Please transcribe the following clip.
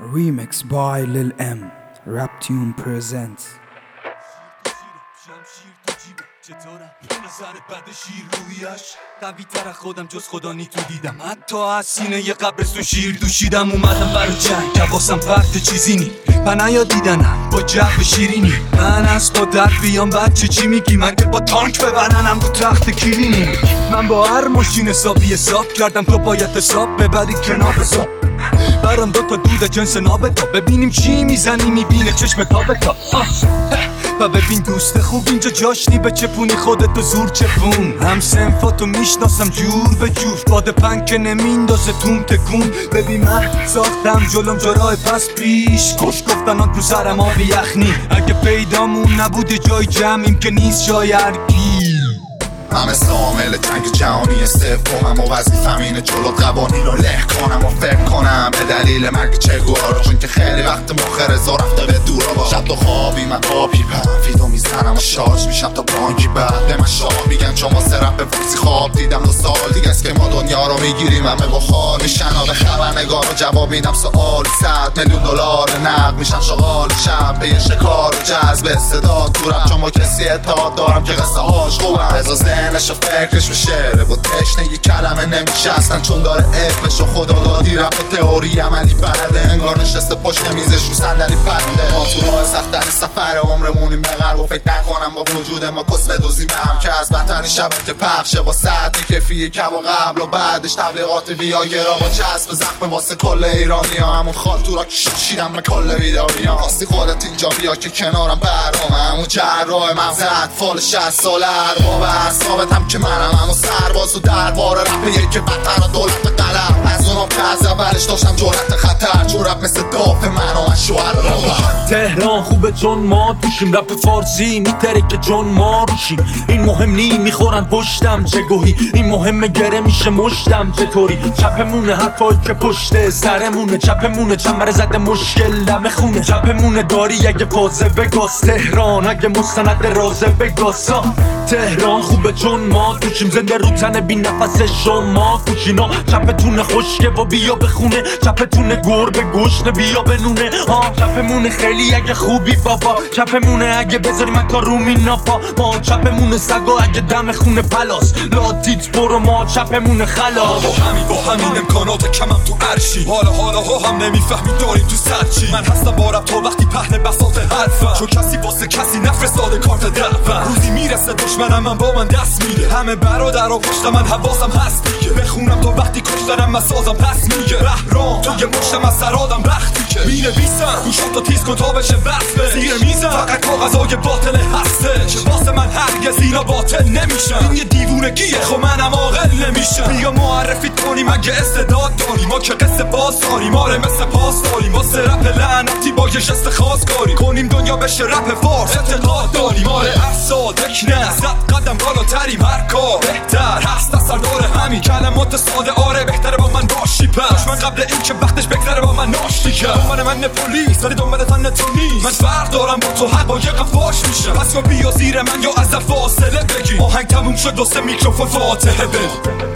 Remix by Lil M. Rap Tune presents. نظر بد شیر رویش قوی تر خودم جز خدا نی تو دیدم. حتی از سینه ی قبرستون شیر دوشیدم. اومدم برای جنگ حواسم پرت چیزی نی پنایا دیدنم با جو شیرینی. من از با در بیام بچه چی میگی؟ من که با تانک ببرنم رو تخت کلینی. من با هر ماشین حساب کردم تو باید حساب ببری کنار حساب. برام دو تا دود جنس نابتا ببینیم چی میزنی میبینه چشم تابتا. و ببین دوست خوب اینجا جاش نی به چپونی خودتو زور چپون. هم سنفاتو میشناسم جور به جور باد پنگ که نمیندازه تون تکون. ببین من ساختم جلوم جرای پس پیش کش گفتن آن تو سرم آبی یخنی. اگه پیدامون نبوده جای جمعیم که نیست جای هرگی. من مثل عامل جنگ جهانی سومم و وظیفم اینه جلو قوانین رو له کنم و فکر کنم به دلیل مرگ چگوارا. چون که خیلی وقت مخ رضا رفته به دورا با شب تو خوابی من با پیپم فیدو میزنم و شارژ میشم تا بانکی. بعد به من شاه میگن چون واسه رپ فارسی خواب دیدم 2 سال دیگه است که ما دنیا رو میگیریم. همه بخار میشن به خبرنگار و جواب میدم سوال. 100 میلیون دلار نقد میشن شغال شب به یه شکار و جذب صدا تو رپ. چون با کسی اعتماد دارم که قصه هاش خوبم. رضا ذهنش و فکرش به شعره و تشنه یه کلمه نمیشه اصلا چون داره علمش و خدا دادی رپ و تئوری عملی بلده. انگار نشسته پشت میزش رو صندلی پرنده. ما تو راه سخت‌ترین سفر عمرمونیم به غرب و فکر نکنم با وجود ما کس بدوزیم هم که از بدترین شبکه پخشه با ساعت کفی کم و قبل و بعدش تبلیغات ویاگرا با چسب زخم واسه کل ایرانی ها. همون خالتورا که شیدم به کل ویداری ها. راستی خودت اینجا بیا که کنارم برام همون جراح مغز اطفال 60 ساله ارباب اعصابتم که منم همون سرباز و دربار رپ یکی بدتر و دولت قلم. از اونم که از اولش داشتم جرأت خطر چون رپ مثل دافع من و من شوهر رابر. تهران خوبه چون ما توشیم رپ فارسی میتره که چون ما روشیم. این مهم نی میخورن پشتم چه گوهی. این مهمه گره میشه مشتم چطوری. چپمونه حرفایی که پشت سرمونه. چپمونه چمبر زده مشکل دم خونه. چپمونه داری اگه فازه بگاز. تهران اگه مستند رازه بگاسا. تهران خوبه چون ما توشیم زنده رو تن بی نفس شما کوچینا. چپتونه خشکه و بیا بخونه. چپتونه گربه گشنه بیا بنونه. چپمونه خیلی اگه خوبی بابا. چپمونه اگه بذاری من کار رو مینافا. ما چپمونه سگا اگه دم خونه پلاس. لاتیت برو ما چپمونه خلاص. با همین امکانات کمم تو عرشی. حالا هم نمیفهمی داریم تو سر چی. من هستم بارم تا وقتی پهن بساط حرفم. چون کسی واسه کسی نفرستاده کارت دعوم. روزی میرسه دشمنم من با من دست میده. همه برادر و پشت من حواسم هست دیگه. بخونم تا وقتی کشتنم من سازم پس میگه. بهرام توی مشتم از سرادم رختی که مینویسم گوشم تا تیز کن تا بشه وصفه. زیر میزم فقط کاغذای باطل هسته که واسه من هرگز اینا باطل نمیشن. این یه دیوونگیه خب منم عاقل نمیشم. بیا معرفی کنیم اگه استعداد داریم. ما که قصه باز داریم آره مثل پاس داریم. واسه رپ لعنتی با یه جست خاص کاری کنیم دنیا بشه رپ فارس. اعتقاد داریم آره اصادک نه 100 قدم بالاتریم. هر کار بهتر هست از سردار همین کلمات ساده آره بهتره با من باشی. پس من قبل این که وقتش بگذره با من ناشتی کرد. من پلیس ولی دنبال تن تو نیست. من فرق دارم با تو حق با یه قفاش میشه. پس یا بیا زیر من یا از فاصله بگی. آهنگ تموم شد واسه میکروفون فاتحه بگی.